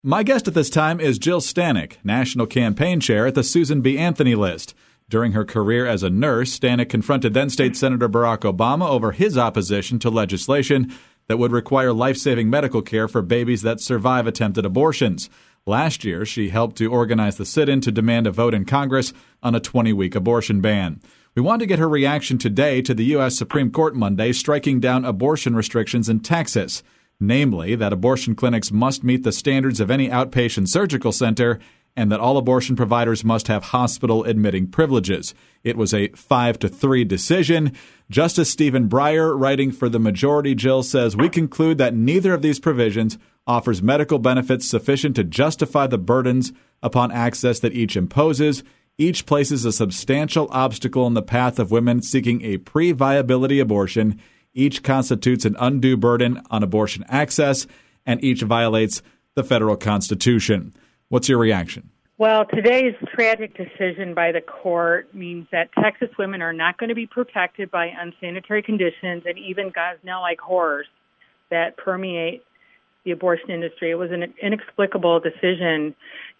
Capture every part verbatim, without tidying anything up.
My guest at this time is Jill Stanek, National Campaign Chair at the Susan B. Anthony List. During her career as a nurse, Stanek confronted then-State Senator Barack Obama over his opposition to legislation that would require life-saving medical care for babies that survive attempted abortions. Last year, she helped to organize the sit-in to demand a vote in Congress on a twenty-week abortion ban. We want to get her reaction today to the U S Supreme Court Monday striking down abortion restrictions in Texas, namely that abortion clinics must meet the standards of any outpatient surgical center and that all abortion providers must have hospital admitting privileges. It was a five to three decision. Justice Stephen Breyer, writing for the majority, Jill, says, "We conclude that neither of these provisions offers medical benefits sufficient to justify the burdens upon access that each imposes. Each places a substantial obstacle in the path of women seeking a pre-viability abortion. Each constitutes an undue burden on abortion access, and each violates the federal Constitution." What's your reaction? Well, today's tragic decision by the court means that Texas women are not going to be protected by unsanitary conditions and even Gosnell-like horrors that permeate the abortion industry. It was an inexplicable decision.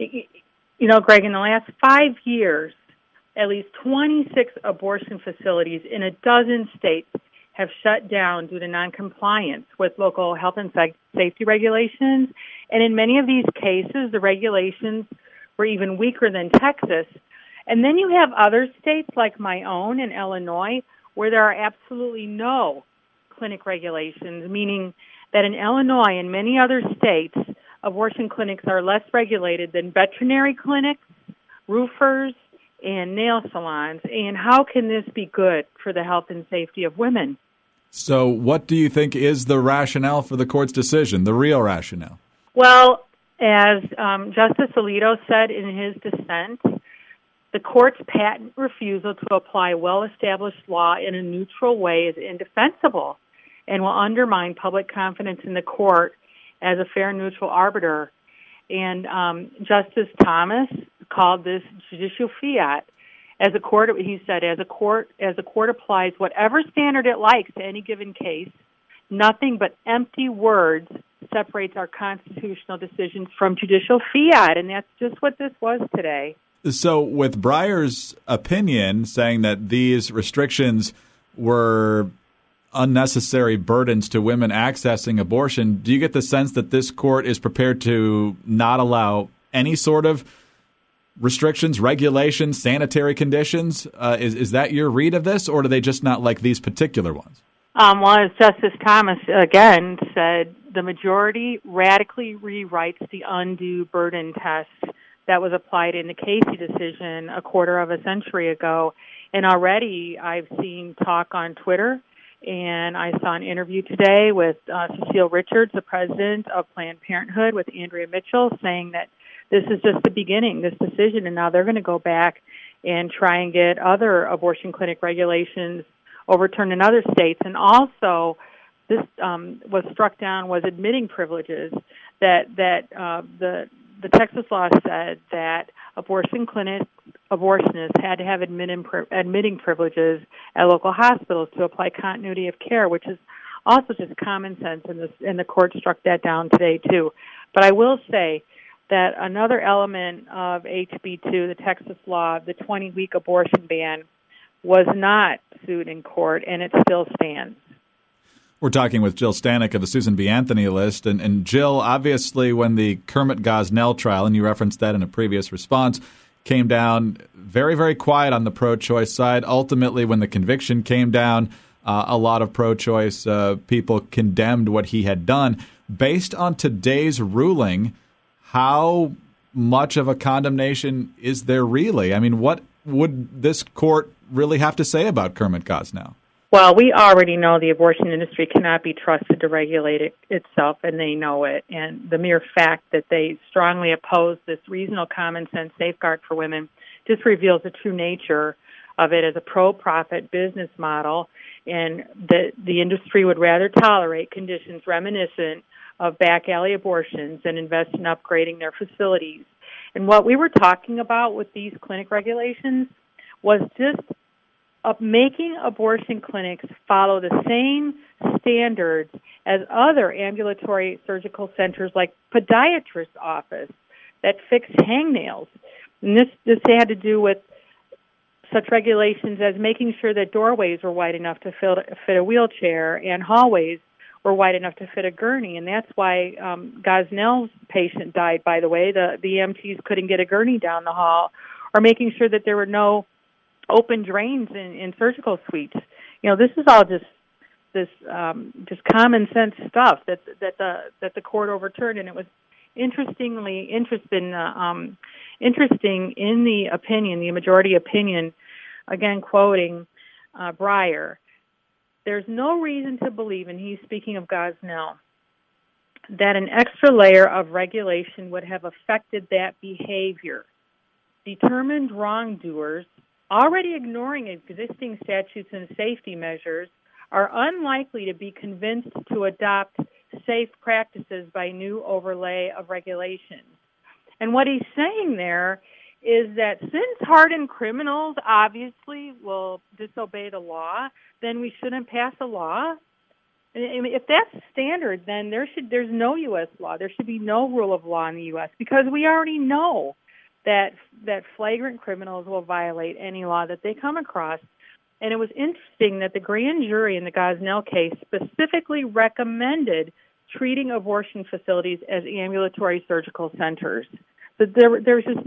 You know, Greg, in the last five years, at least twenty-six abortion facilities in a dozen states have shut down due to noncompliance with local health and safety regulations. And in many of these cases, the regulations were even weaker than Texas. And then you have other states like my own in Illinois where there are absolutely no clinic regulations, meaning that in Illinois and many other states, abortion clinics are less regulated than veterinary clinics, roofers, and nail salons. And how can this be good for the health and safety of women? So what do you think is the rationale for the court's decision, the real rationale? Well, as um, Justice Alito said in his dissent, the court's patent refusal to apply well-established law in a neutral way is indefensible and will undermine public confidence in the court as a fair, neutral arbiter. And um, Justice Thomas called this judicial fiat. As a court, he said, as a court, as a court applies whatever standard it likes to any given case, nothing but empty words separates our constitutional decisions from judicial fiat, and that's just what this was today. So with Breyer's opinion saying that these restrictions were unnecessary burdens to women accessing abortion, do you get the sense that this court is prepared to not allow any sort of restrictions, regulations, sanitary conditions? Uh, is, is that your read of this, or do they just not like these particular ones? Um, well, as Justice Thomas, again, said, the majority radically rewrites the undue burden test that was applied in the Casey decision a quarter of a century ago. And already I've seen talk on Twitter, and I saw an interview today with uh, Cecile Richards, the president of Planned Parenthood, with Andrea Mitchell, saying that this is just the beginning, this decision, and now they're going to go back and try and get other abortion clinic regulations overturned in other states. And also, this um, was struck down was admitting privileges, that that uh, the the Texas law said that abortion clinic abortionists had to have admitting, admitting privileges at local hospitals to apply continuity of care, which is also just common sense, and, this, and the court struck that down today too. But I will say that another element of H B two, the Texas law, the twenty-week abortion ban, was not sued in court, and it still stands. We're talking with Jill Stanek of the Susan B. Anthony List. And, and Jill, obviously, when the Kermit Gosnell trial, and you referenced that in a previous response, came down very, very quiet on the pro-choice side. Ultimately, when the conviction came down, uh, a lot of pro-choice uh, people condemned what he had done. Based on today's ruling, how much of a condemnation is there really? I mean, what would this court really have to say about Kermit Gosnell? Well, we already know the abortion industry cannot be trusted to regulate it itself, and they know it. And the mere fact that they strongly oppose this reasonable common sense safeguard for women just reveals the true nature of it as a pro-profit business model, and that the industry would rather tolerate conditions reminiscent of back alley abortions than invest in upgrading their facilities. And what we were talking about with these clinic regulations was just of making abortion clinics follow the same standards as other ambulatory surgical centers like podiatrist's office that fix hangnails. And this, this had to do with such regulations as making sure that doorways were wide enough to fit, fit a wheelchair and hallways were wide enough to fit a gurney. And that's why um, Gosnell's patient died, by the way. The, the E M Ts couldn't get a gurney down the hall, or making sure that there were no open drains in, in surgical suites. You know, this is all just this um, just common sense stuff that that the that the court overturned, and it was interestingly interesting uh, um, interesting in the opinion, the majority opinion, again quoting uh, Breyer. There's no reason to believe, and he's speaking of Gosnell, that an extra layer of regulation would have affected that behavior. Determined wrongdoers, already ignoring existing statutes and safety measures, are unlikely to be convinced to adopt safe practices by new overlay of regulations. And what he's saying there is that since hardened criminals obviously will disobey the law, then we shouldn't pass a law. And if that's standard, then there should there's no U S law. There should be no rule of law in the U S because we already know that that flagrant criminals will violate any law that they come across. And it was interesting that the grand jury in the Gosnell case specifically recommended treating abortion facilities as ambulatory surgical centers. So there, there's just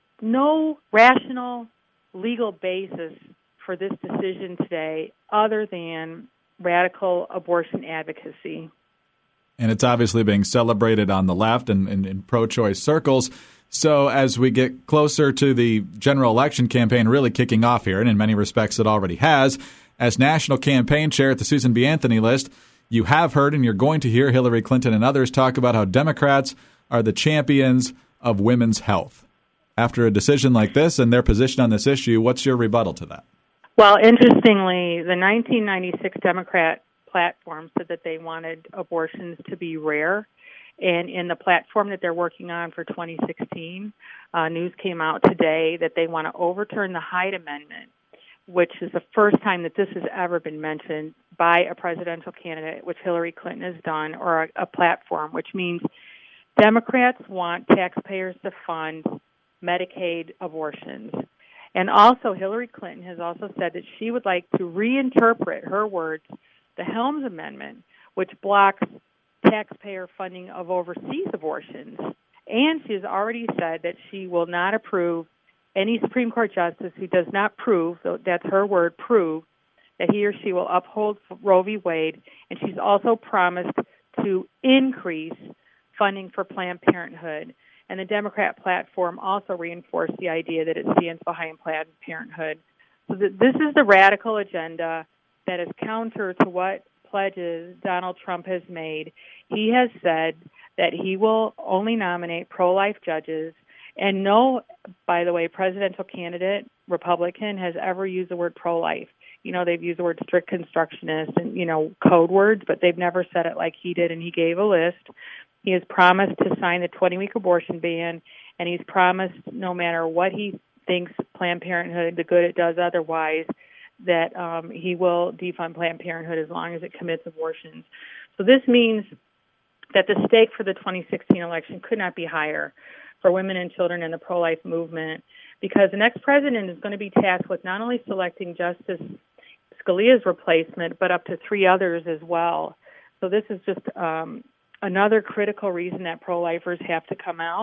no rational legal basis for this decision today other than radical abortion advocacy. And it's obviously being celebrated on the left and in pro-choice circles. So as we get closer to the general election campaign really kicking off here, and in many respects it already has, as national campaign chair at the Susan B. Anthony list, you have heard and you're going to hear Hillary Clinton and others talk about how Democrats are the champions of women's health. After a decision like this and their position on this issue, what's your rebuttal to that? Well, interestingly, the nineteen ninety-six Democrat platform said that they wanted abortions to be rare. And in the platform that they're working on for twenty sixteen, uh, news came out today that they want to overturn the Hyde Amendment, which is the first time that this has ever been mentioned by a presidential candidate, which Hillary Clinton has done, or a, a platform, which means Democrats want taxpayers to fund Medicaid abortions. And also, Hillary Clinton has also said that she would like to reinterpret, her words, the Helms Amendment, which blocks taxpayer funding of overseas abortions. And she has already said that she will not approve any Supreme Court justice who does not prove, that's her word, prove, that he or she will uphold Roe v. Wade. And she's also promised to increase funding for Planned Parenthood. And the Democrat platform also reinforced the idea that it stands behind Planned Parenthood. So th- this is the radical agenda that is counter to what pledges Donald Trump has made. He has said that he will only nominate pro-life judges, and no, by the way, presidential candidate, Republican, has ever used the word pro-life. You know, they've used the word strict constructionist and, you know, code words, but they've never said it like he did, and he gave a list. He has promised to sign the twenty-week abortion ban, and he's promised no matter what he thinks Planned Parenthood, the good it does otherwise, that um, he will defund Planned Parenthood as long as it commits abortions. So this means that the stake for the twenty sixteen election could not be higher for women and children in the pro-life movement, because the next president is going to be tasked with not only selecting Justice Scalia's replacement, but up to three others as well. So this is just um, another critical reason that pro-lifers have to come out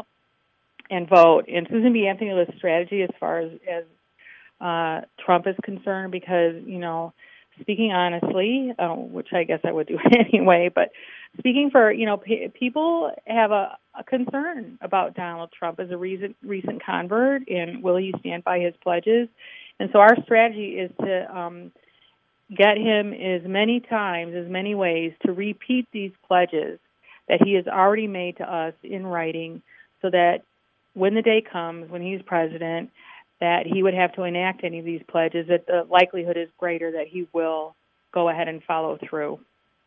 and vote. And Susan B. Anthony List's strategy as far as, as uh, Trump is concerned, because, you know, speaking honestly, uh, which I guess I would do anyway, but speaking for, you know, p- people have a, a concern about Donald Trump as a recent, recent convert, and will he stand by his pledges? And so our strategy is to um, get him as many times, as many ways, to repeat these pledges that he has already made to us in writing, so that when the day comes, when he's president, that he would have to enact any of these pledges, that the likelihood is greater that he will go ahead and follow through.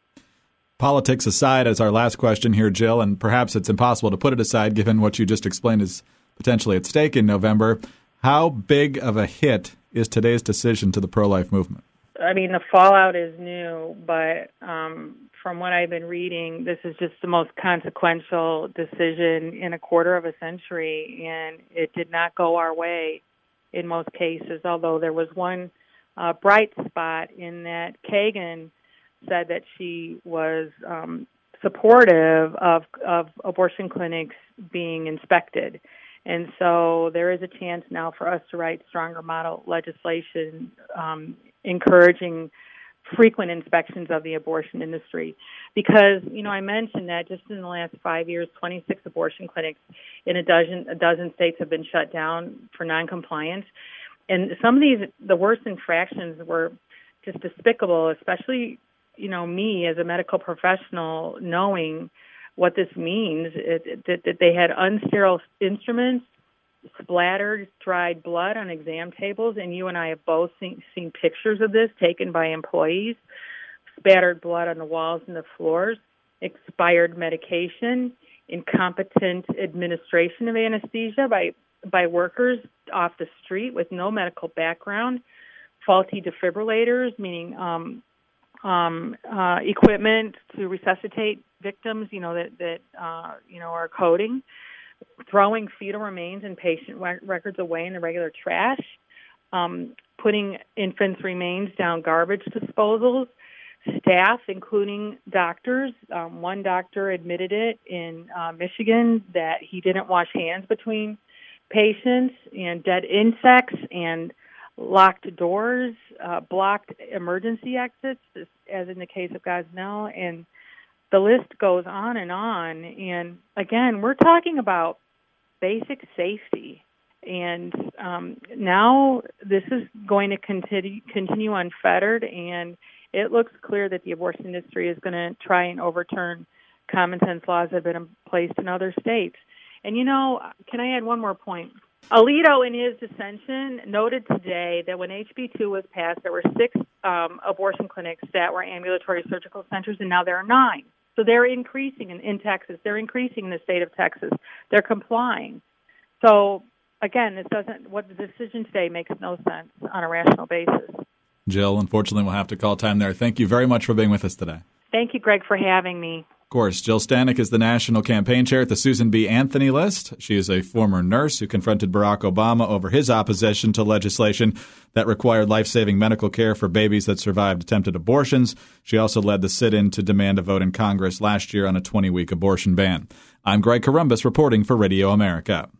Politics aside, as our last question here, Jill, and perhaps it's impossible to put it aside given what you just explained is potentially at stake in November, how big of a hit is today's decision to the pro-life movement? I mean, the fallout is new, but um, from what I've been reading, this is just the most consequential decision in a quarter of a century, and it did not go our way in most cases, although there was one uh, bright spot in that Kagan said that she was um, supportive of, of abortion clinics being inspected. And so there is a chance now for us to write stronger model legislation um, encouraging frequent inspections of the abortion industry. Because, you know, I mentioned that just in the last five years, twenty-six abortion clinics in a dozen, a dozen states have been shut down for noncompliance. And some of these, the worst infractions were just despicable, especially, you know, me as a medical professional knowing what this means, it, that, that they had unsterile instruments, splattered dried blood on exam tables, and you and I have both seen, seen pictures of this taken by employees, spattered blood on the walls and the floors, expired medication, incompetent administration of anesthesia by, by workers off the street with no medical background, faulty defibrillators, meaning um, um, uh, equipment to resuscitate victims, you know, that, that uh, you know, are coding, throwing fetal remains and patient re- records away in the regular trash, um, putting infants' remains down garbage disposals, staff, including doctors. Um, one doctor admitted it in uh, Michigan that he didn't wash hands between patients, and dead insects and locked doors, uh, blocked emergency exits, as in the case of Gosnell, and the list goes on and on. And again, we're talking about basic safety. And um, now this is going to continue, continue unfettered, and it looks clear that the abortion industry is going to try and overturn common sense laws that have been placed in other states. And, you know, can I add one more point? Alito, in his dissension, noted today that when H B two was passed, there were six um, abortion clinics that were ambulatory surgical centers, and now there are nine. So they're increasing in, in Texas. They're increasing in the state of Texas. They're complying. So, again, this doesn't. What the decision today makes no sense on a rational basis. Jill, unfortunately, we'll have to call time there. Thank you very much for being with us today. Thank you, Greg, for having me. Of course, Jill Stanek is the national campaign chair at the Susan B. Anthony list. She is a former nurse who confronted Barack Obama over his opposition to legislation that required life-saving medical care for babies that survived attempted abortions. She also led the sit-in to demand a vote in Congress last year on a twenty-week abortion ban. I'm Greg Corombos reporting for Radio America.